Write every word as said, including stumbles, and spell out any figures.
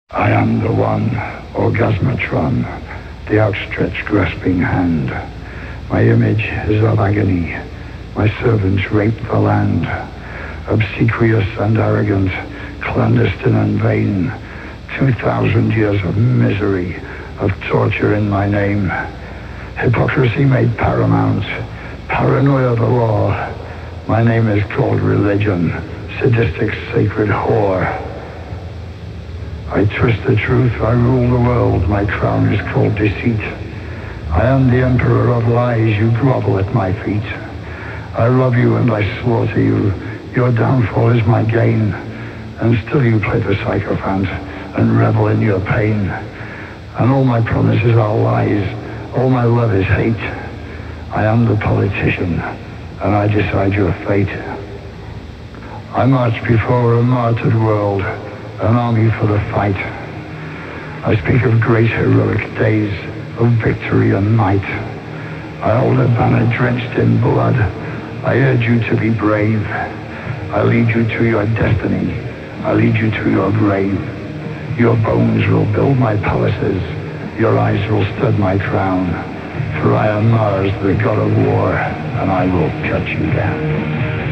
I am the one, Orgasmatron, the outstretched grasping hand. My image is of agony. My servants rape the land. Obsequious and arrogant, clandestine and vain. Two thousand years of misery, of torture in my name. Hypocrisy made paramount, paranoia the law. My name is called religion, sadistic sacred whore. I twist the truth, I rule the world, my crown is called deceit. I am the emperor of lies, you grovel at my feet. I love you and I slaughter you, your downfall is my gain. And still you play the sycophant and revel in your pain. And all my promises are lies, all my love is hate. I am the politician, and I decide your fate. I march before a martyred world, an army for the fight. I speak of great heroic days, of victory and might. I hold a banner drenched in blood. I urge you to be brave. I lead you to your destiny. I lead you to your grave. Your bones will build my palaces. Your eyes will stud my crown. For I am Mars, the god of war, and I will cut you down.